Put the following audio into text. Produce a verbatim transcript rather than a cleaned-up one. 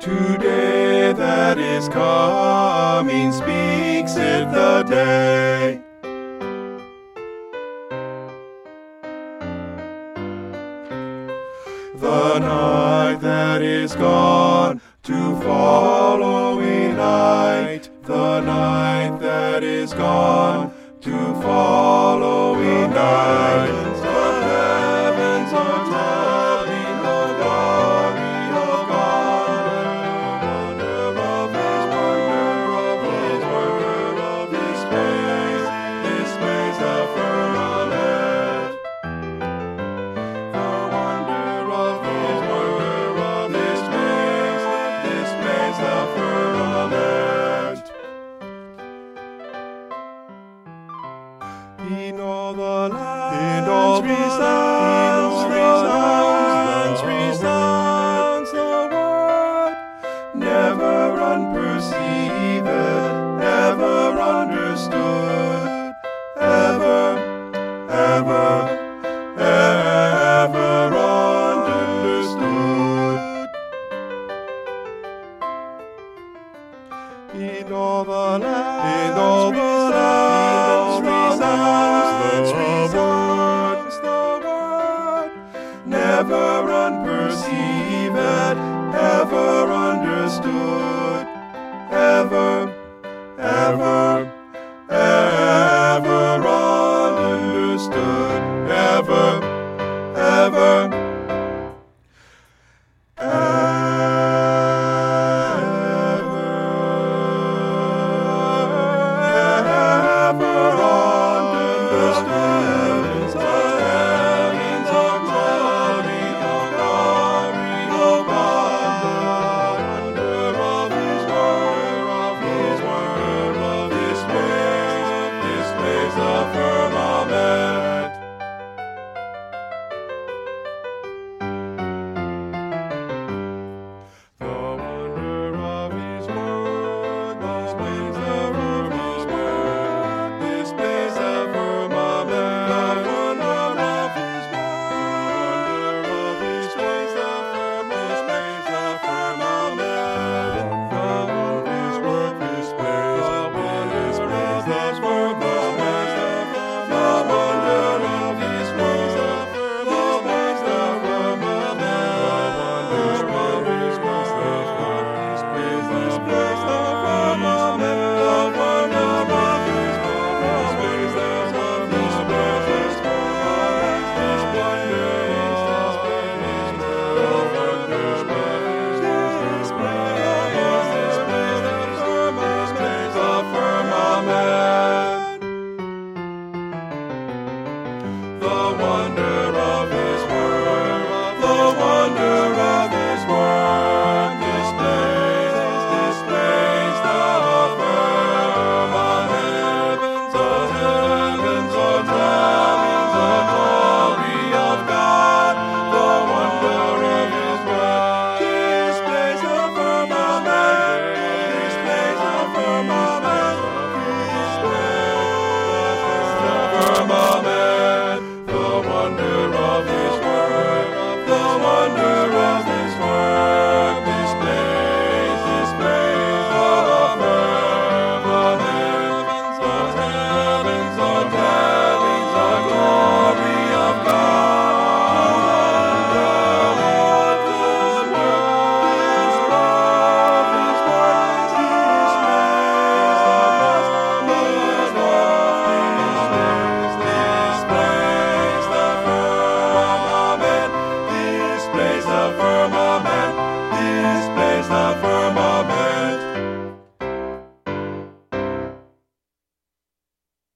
Today that is coming speaks it the day. The night that is gone to following night. The night that is gone to following night. The heavens are telling the glory of God. Wonder of His wonder, of His wonder, of His space, His space the firmament. The wonder of His wonder, of His space, His space the firmament. In all the lands, in all the lands, resounds, resounds the word, never unperceived, never understood, ever, ever, ever understood. In all the lands, in all the lands, resounds, resounds the word, never unperceived, ever understood.